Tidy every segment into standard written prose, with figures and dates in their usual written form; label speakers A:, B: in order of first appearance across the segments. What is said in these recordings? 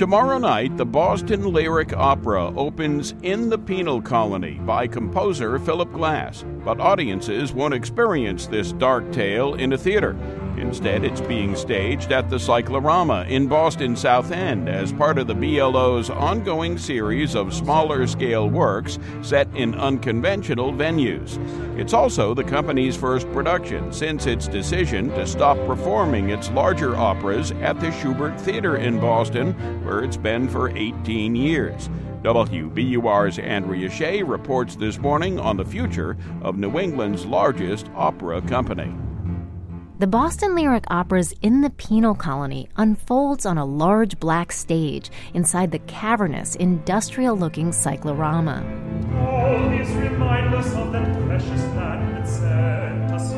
A: Tomorrow night, the Boston Lyric Opera opens in the Penal Colony by composer Philip Glass, but audiences won't experience this dark tale in a theater. Instead, it's being staged at the Cyclorama in Boston South End as part of the BLO's ongoing series of smaller-scale works set in unconventional venues. It's also the company's first production since its decision to stop performing its larger operas at the Shubert Theater in Boston, where it's been for 18 years. WBUR's Andrea Shea reports this morning on the future of New England's largest opera company.
B: The Boston Lyric Opera's In the Penal Colony unfolds on a large black stage inside the cavernous, industrial-looking cyclorama.
C: All these remind us of that precious land that sent us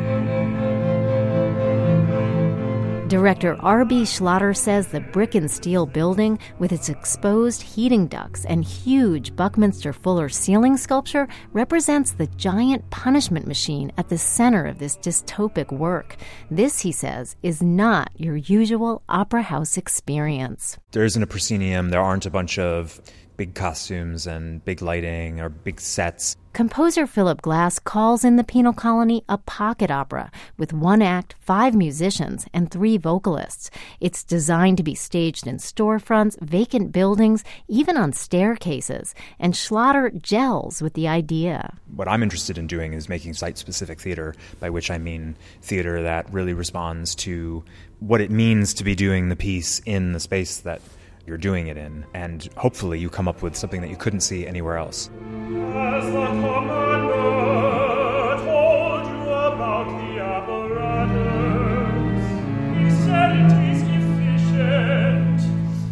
B: Director R.B. Schlatter says the brick and steel building, with its exposed heating ducts and huge Buckminster Fuller ceiling sculpture, represents the giant punishment machine at the center of this dystopic work. This, he says, is not your usual opera house experience.
D: There isn't a proscenium. There aren't a bunch of big costumes and big lighting or big sets.
B: Composer Philip Glass calls In the Penal Colony a pocket opera with one act, 5 musicians, and 3 vocalists. It's designed to be staged in storefronts, vacant buildings, even on staircases. And Schlatter gels with the idea.
D: What I'm interested in doing is making site-specific theater, by which I mean theater that really responds to what it means to be doing the piece in the space that you're doing it in, and hopefully you come up with something that you couldn't see anywhere else.
C: As the commander told you about the apparatus, he said it is efficient.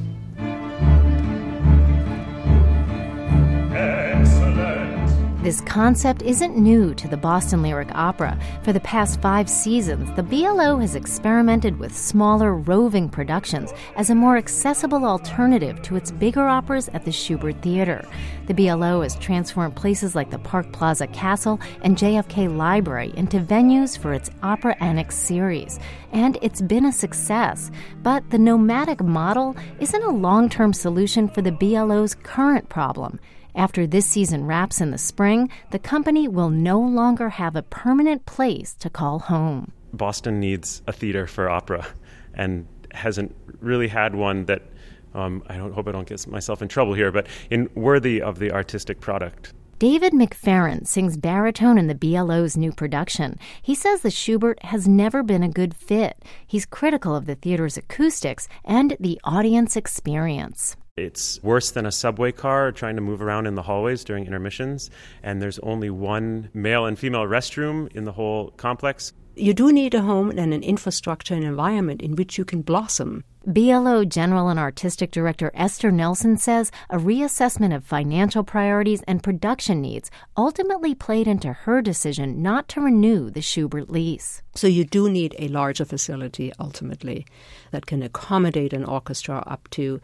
C: Excellent.
B: This concept isn't new to the Boston Lyric Opera. For the past 5 seasons, the BLO has experimented with smaller, roving productions as a more accessible alternative to its bigger operas at the Shubert Theater. The BLO has transformed places like the Park Plaza Castle and JFK Library into venues for its Opera Annex series. And it's been a success. But the nomadic model isn't a long-term solution for the BLO's current problem. After this season wraps in the spring, the company will no longer have a permanent place to call home.
E: Boston needs a theater for opera and hasn't really had one that, I hope I don't get myself in trouble here, but worthy of the artistic product.
B: David McFerrin sings baritone in the BLO's new production. He says the Shubert has never been a good fit. He's critical of the theater's acoustics and the audience experience.
E: It's worse than a subway car trying to move around in the hallways during intermissions, and there's only one male and female restroom in the whole complex.
F: You do need a home and an infrastructure and environment in which you can blossom.
B: BLO General and Artistic Director Esther Nelson says a reassessment of financial priorities and production needs ultimately played into her decision not to renew the Shubert lease.
F: So you do need a larger facility, ultimately, that can accommodate an orchestra up to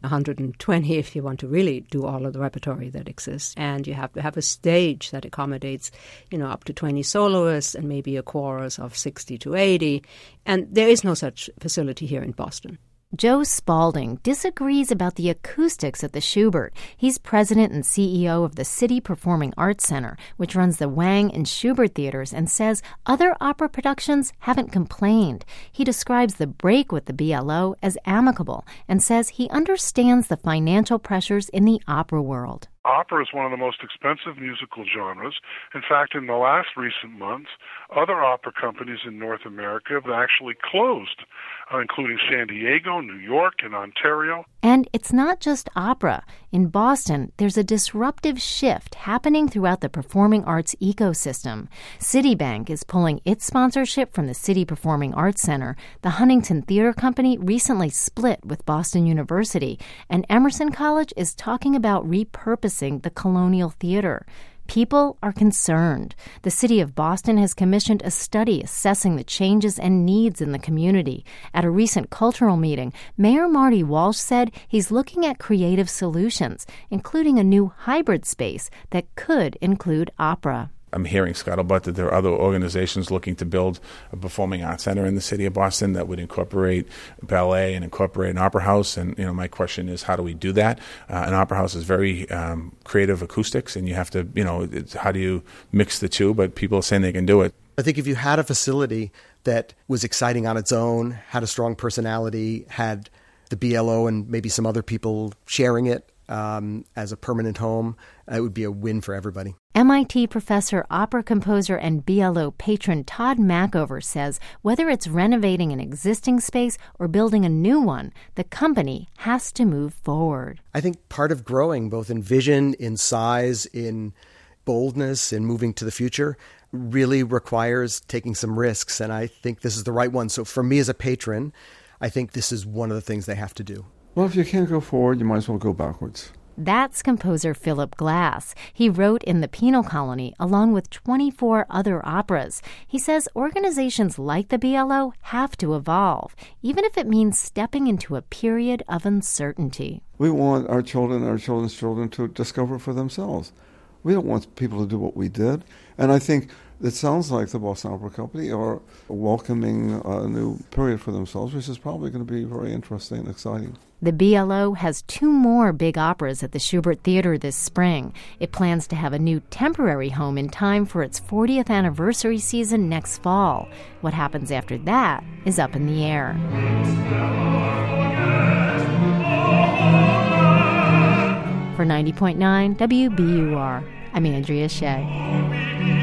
F: 120 if you want to really do all of the repertory that exists. And you have to have a stage that accommodates, up to 20 soloists and maybe a chorus of 60 to 80. And there is no such facility here in Boston.
B: Joe Spalding disagrees about the acoustics at the Shubert. He's president and CEO of the City Performing Arts Center, which runs the Wang and Shubert theaters, and says other opera productions haven't complained. He describes the break with the BLO as amicable and says he understands the financial pressures in the opera world.
G: Opera is one of the most expensive musical genres. In fact, in the last recent months, other opera companies in North America have actually closed, including San Diego, New York, and Ontario.
B: And it's not just opera. In Boston, there's a disruptive shift happening throughout the performing arts ecosystem. Citibank is pulling its sponsorship from the City Performing Arts Center. The Huntington Theater Company recently split with Boston University, and Emerson College is talking about repurposing the Colonial Theater. People are concerned. The city of Boston has commissioned a study assessing the changes and needs in the community. At a recent cultural meeting, Mayor Marty Walsh said he's looking at creative solutions, including a new hybrid space that could include opera.
H: I'm hearing scuttlebutt that there are other organizations looking to build a performing arts center in the city of Boston that would incorporate ballet and incorporate an opera house. And my question is, how do we do that? An opera house is very creative acoustics, and you have to, how do you mix the two? But people are saying they can do it.
I: I think if you had a facility that was exciting on its own, had a strong personality, had the BLO and maybe some other people sharing it as a permanent home, it would be a win for everybody.
B: MIT professor, opera composer, and BLO patron Todd Mackover says whether it's renovating an existing space or building a new one, the company has to move forward.
I: I think part of growing, both in vision, in size, in boldness, in moving to the future, really requires taking some risks, and I think this is the right one. So for me as a patron, I think this is one of the things they have to do.
J: Well, if you can't go forward, you might as well go backwards.
B: That's composer Philip Glass. He wrote in The Penal Colony along with 24 other operas. He says organizations like the BLO have to evolve, even if it means stepping into a period of uncertainty.
J: We want our children and our children's children to discover for themselves. We don't want people to do what we did. And I think it sounds like the Boston Opera Company are welcoming a new period for themselves, which is probably going to be very interesting and exciting.
B: The BLO has 2 more big operas at the Shubert Theater this spring. It plans to have a new temporary home in time for its 40th anniversary season next fall. What happens after that is up in the air. For 90.9 WBUR, I'm Andrea Shea.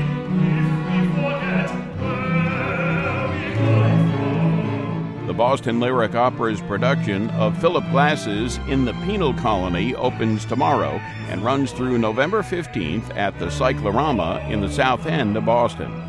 A: The Boston Lyric Opera's production of Philip Glass's In the Penal Colony opens tomorrow and runs through November 15th at the Cyclorama in the South End of Boston.